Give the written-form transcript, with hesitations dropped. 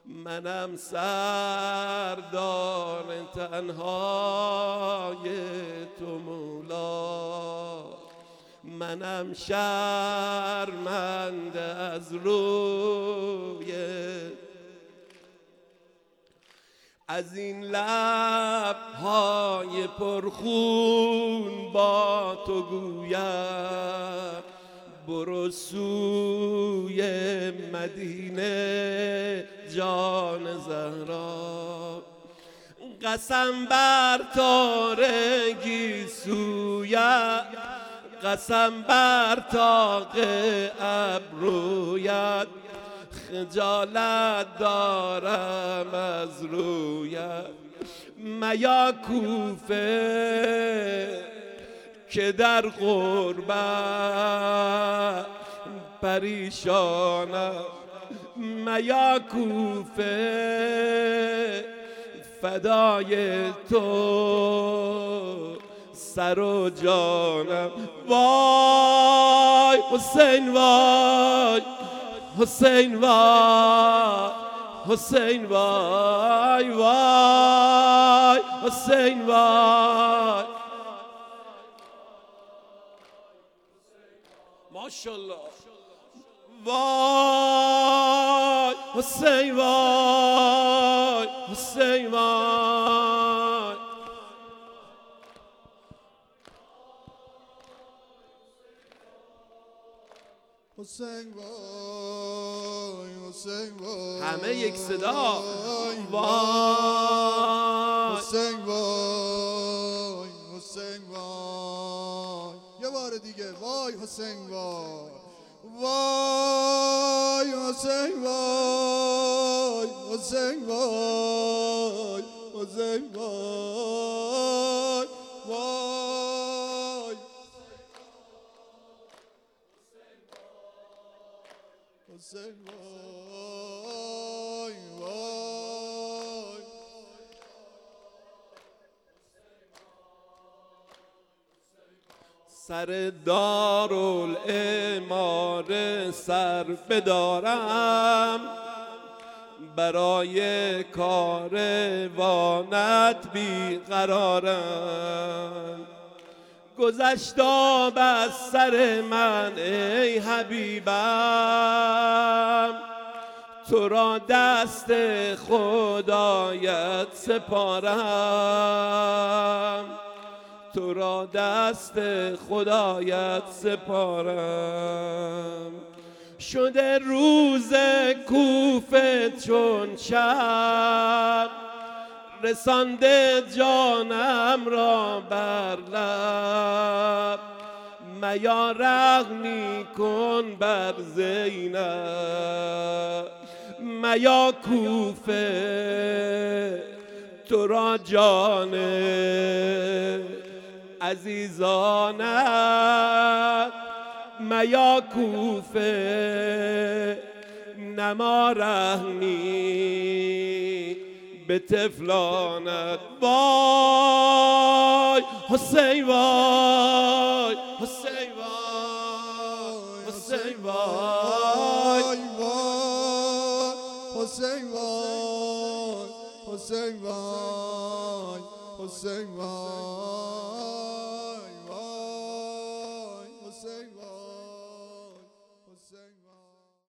منم سردار تنهای تو مولا، منم شرمنده از روی از این لب‌های پرخون با تو گویم برو سوی مدینه جان زهرا. قسم بر تارگی سویت، قسم بر طاق ابرویت، خجالت دارم از رویت. میا کوفه که در غربت پریشانم، میا کوفه فدای تو سر و جانم. وای حسین وای حسین وای حسین وای وای حسین وای. ماشاءالله. وای حسین وای حسین وای. حسین وای حسین وای. همه یک صدا. وای حسین وای حسین وای. یه بار دیگه وای حسین وای وای حسین وای حسین وای حسین وای وای حسین وای وای. سر دارالعماره سر بدارم، برای کاروانت بیقرارم. گذشت آب از سر من ای حبیبم، تو را دست خدایت سپارم، تو را دست خدایت سپارم. شده روز کوفه چون شب، رسانده جانم را بر لب. میا رحمی کن بر زینب، میا کوفه تو را جان عزیزانت، میا کوفه نما رحمی به طفلانت. وای حسین وای حسین وای حسین وای وای حسین وای حسین وای حسین وای.